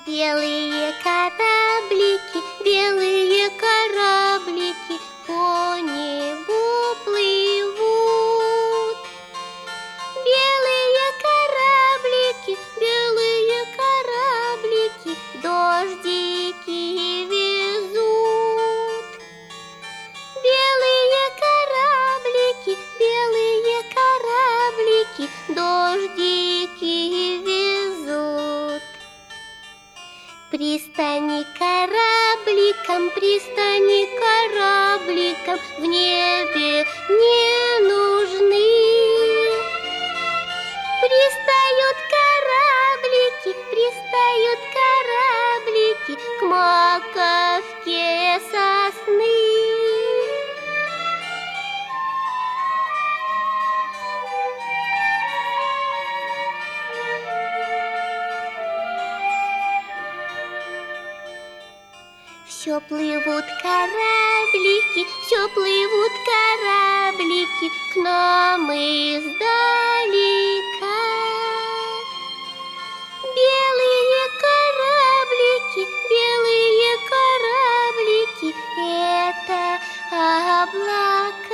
белые кораблики по небу плывут. Белые кораблики дождики везут. Белые кораблики дождики везут. Пристани корабликам в небе не нужны. Пристают кораблики к маковке сосны. Все плывут кораблики к нам издалека. Белые кораблики — это облака.